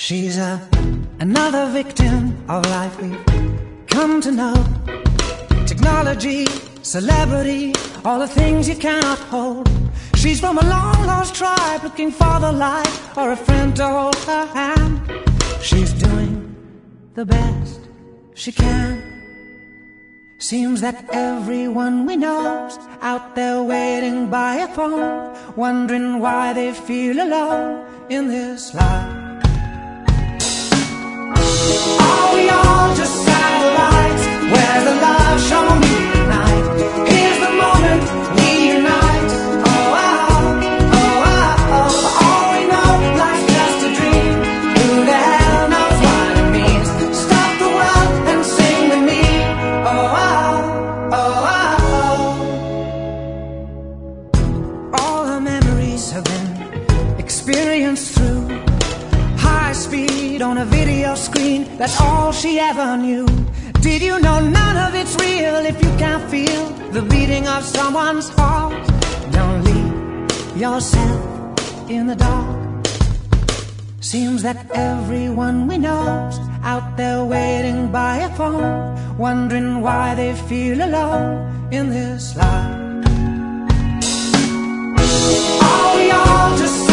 She's another victim of life we've come to know. Technology, celebrity, all the things you cannot hold. She's from a long lost tribe looking for the light or a friend to hold her hand. She's doing the best she can. Seems that everyone we know's out there waiting by a phone, wondering why they feel alone in this life. Are we all just satellites? Where's the love? Show me tonight. Here's the moment we unite. Oh, oh, oh, oh, oh. All we know, life's just a dream. Who the hell knows what it means? Stop the world and sing with me. Oh, oh, oh, oh. All her memories have been experienced through high speed on a video screen. That's all she ever knew. Did you know none of it's real if you can't feel the beating of someone's heart? Don't leave yourself in the dark. Seems that everyone we know's out there waiting by a phone, wondering why they feel alone in this life. Are we all just